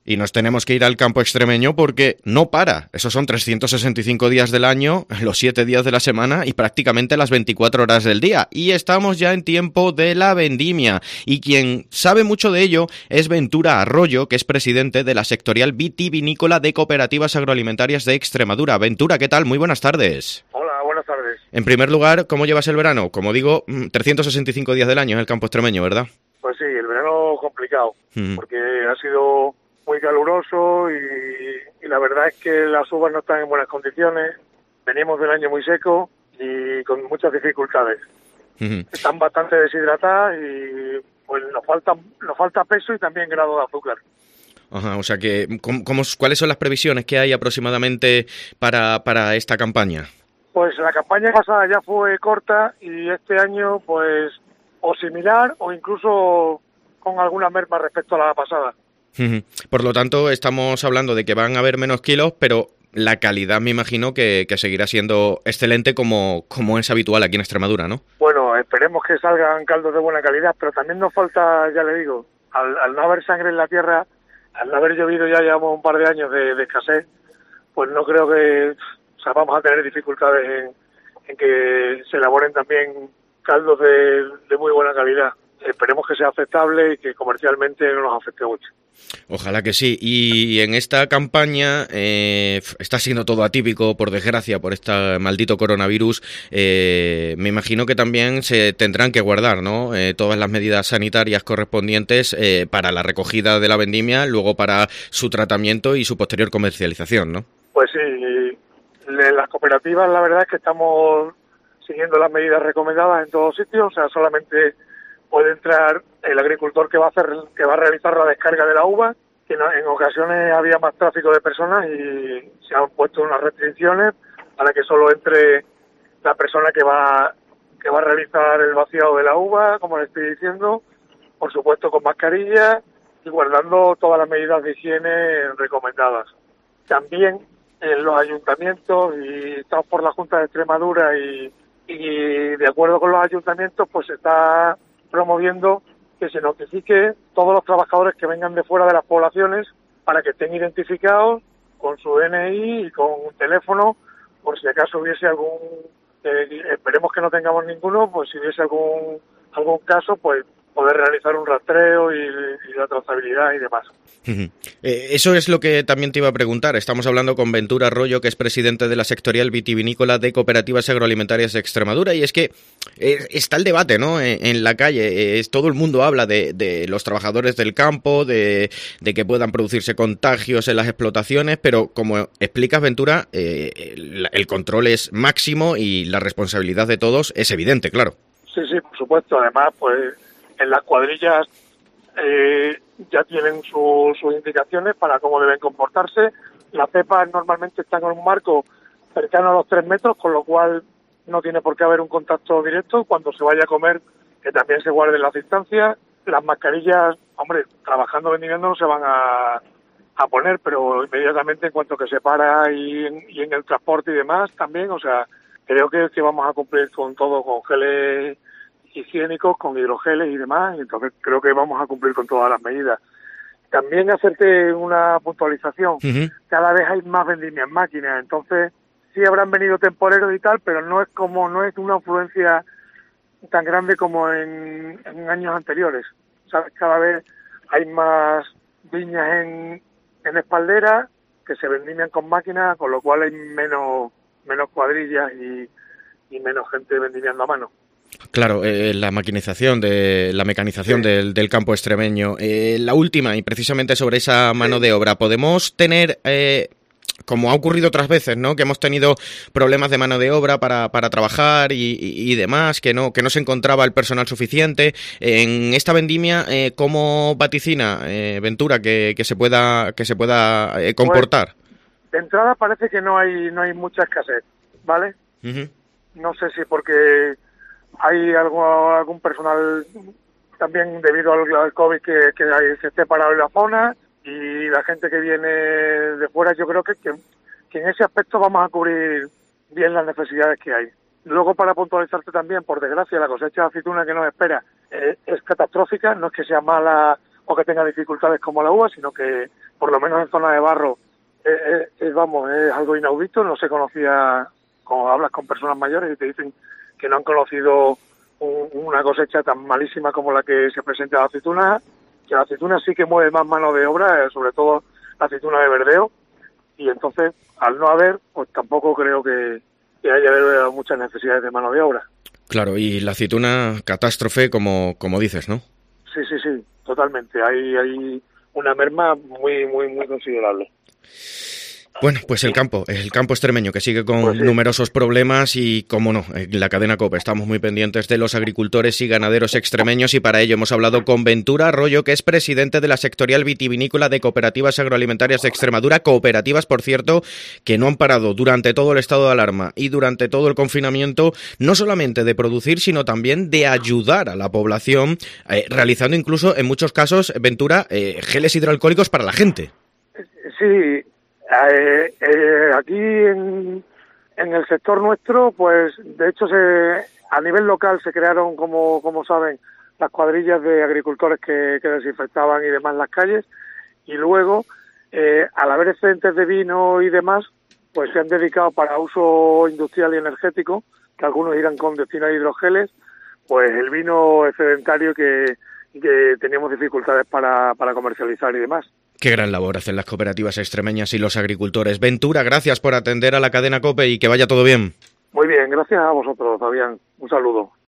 Y nos tenemos que ir al campo extremeño porque no para. Esos son 365 días del año, los 7 días de la semana y prácticamente las 24 horas del día. Y estamos ya en tiempo de la vendimia. Y quien sabe mucho de ello es Ventura Arroyo, que es presidente de la sectorial vitivinícola de Cooperativas Agroalimentarias de Extremadura. Ventura, ¿qué tal? Muy buenas tardes. Hola, buenas tardes. En primer lugar, ¿cómo llevas el verano? Como digo, 365 días del año en el campo extremeño, ¿verdad? Pues sí, el verano complicado, porque ha sido muy caluroso y la verdad es que las uvas no están en buenas condiciones. Venimos del año muy seco y con muchas dificultades. Están bastante deshidratadas y pues nos falta peso y también grado de azúcar. Ajá, o sea que, ¿cuáles son las previsiones que hay aproximadamente para esta campaña? Pues la campaña pasada ya fue corta y este año pues o similar o incluso con alguna merma respecto a la pasada. Por lo tanto, estamos hablando de que van a haber menos kilos, pero la calidad me imagino que seguirá siendo excelente como es habitual aquí en Extremadura, ¿no? Bueno, esperemos que salgan caldos de buena calidad, pero también nos falta, ya le digo, al no haber sangre en la tierra, al no haber llovido ya llevamos un par de años de escasez, pues no creo que vamos a tener dificultades en que se elaboren también caldos de muy buena calidad. Esperemos que sea aceptable y que comercialmente no nos afecte mucho. Ojalá que sí. Y en esta campaña está siendo todo atípico, por desgracia, por este maldito coronavirus. Me imagino que también se tendrán que guardar, ¿no? Todas las medidas sanitarias correspondientes para la recogida de la vendimia, luego para su tratamiento y su posterior comercialización, ¿no? Pues sí, en las cooperativas la verdad es que estamos siguiendo las medidas recomendadas en todos sitios, o sea, solamente puede entrar el agricultor que va a realizar la descarga de la uva, que en ocasiones había más tráfico de personas y se han puesto unas restricciones para que solo entre la persona que va a realizar el vaciado de la uva, como le estoy diciendo, por supuesto con mascarilla y guardando todas las medidas de higiene recomendadas. También en los ayuntamientos, y estamos por la Junta de Extremadura y de acuerdo con los ayuntamientos, pues se está promoviendo que se notifique todos los trabajadores que vengan de fuera de las poblaciones para que estén identificados con su DNI y con un teléfono, por si acaso hubiese esperemos que no tengamos ninguno, pues si hubiese algún caso, pues poder realizar un rastreo y la trazabilidad y demás. Eso es lo que también te iba a preguntar. Estamos hablando con Ventura Arroyo, que es presidente de la sectorial vitivinícola de Cooperativas Agroalimentarias de Extremadura, y es que está el debate, ¿no? En la calle, todo el mundo habla de los trabajadores del campo, de que puedan producirse contagios en las explotaciones, pero como explicas, Ventura, el control es máximo y la responsabilidad de todos es evidente, claro. Sí, por supuesto. Además, pues en las cuadrillas ya tienen sus indicaciones para cómo deben comportarse. Las cepas normalmente están en un marco cercano a los 3 metros, con lo cual no tiene por qué haber un contacto directo. Cuando se vaya a comer, que también se guarden las distancias. Las mascarillas, hombre, trabajando, vendimiando no se van a poner, pero inmediatamente en cuanto que se para y en el transporte y demás también, o sea, creo que vamos a cumplir con todo, con geles higiénicos, con hidrogeles y demás, y entonces creo que vamos a cumplir con todas las medidas. También hacerte una puntualización, cada vez hay más vendimias en máquinas, entonces sí habrán venido temporeros y tal, pero no es una afluencia tan grande como en años anteriores. ¿Sabes? Cada vez hay más viñas en espaldera que se vendimian con máquinas, con lo cual hay menos cuadrillas y menos gente vendimiando a mano. Claro, la mecanización del campo extremeño. La última, y precisamente sobre esa mano de obra, ¿podemos tener, como ha ocurrido otras veces, ¿no? Que hemos tenido problemas de mano de obra para trabajar y demás, que no se encontraba el personal suficiente? En esta vendimia, ¿cómo vaticina, Ventura, que se pueda comportar? Pues, de entrada parece que no hay mucha escasez, ¿vale? No sé si porque hay algún personal también debido al COVID que se esté parado en la zona, y la gente que viene de fuera, yo creo que en ese aspecto vamos a cubrir bien las necesidades que hay. Luego, para puntualizarte también, por desgracia, la cosecha de aceituna que nos espera, es catastrófica, no es que sea mala o que tenga dificultades como la uva, sino que por lo menos en zona de barro, vamos, es algo inaudito. No se conocía, como hablas con personas mayores y te dicen que no han conocido una cosecha tan malísima como la que se presenta en la aceituna, que la aceituna sí que mueve más mano de obra, sobre todo la aceituna de verdeo, y entonces, al no haber, pues tampoco creo que haya muchas necesidades de mano de obra. Claro, y la aceituna, catástrofe, como dices, ¿no? Sí, totalmente. Hay una merma muy considerable. Bueno, pues el campo extremeño, que sigue con numerosos problemas y, como no, en la cadena COPE estamos muy pendientes de los agricultores y ganaderos extremeños, y para ello hemos hablado con Ventura Arroyo, que es presidente de la sectorial vitivinícola de Cooperativas Agroalimentarias de Extremadura, cooperativas, por cierto, que no han parado durante todo el estado de alarma y durante todo el confinamiento, no solamente de producir, sino también de ayudar a la población, realizando incluso, en muchos casos, Ventura, geles hidroalcohólicos para la gente. Sí. Aquí en el sector nuestro, pues de hecho a nivel local se crearon, como saben, las cuadrillas de agricultores que desinfectaban y demás las calles, y luego al haber excedentes de vino y demás, pues se han dedicado para uso industrial y energético, que algunos irán con destino a hidrogeles, pues el vino excedentario que teníamos dificultades para comercializar y demás. Qué gran labor hacen las cooperativas extremeñas y los agricultores. Ventura, gracias por atender a la cadena COPE y que vaya todo bien. Muy bien, gracias a vosotros, Fabián. Un saludo.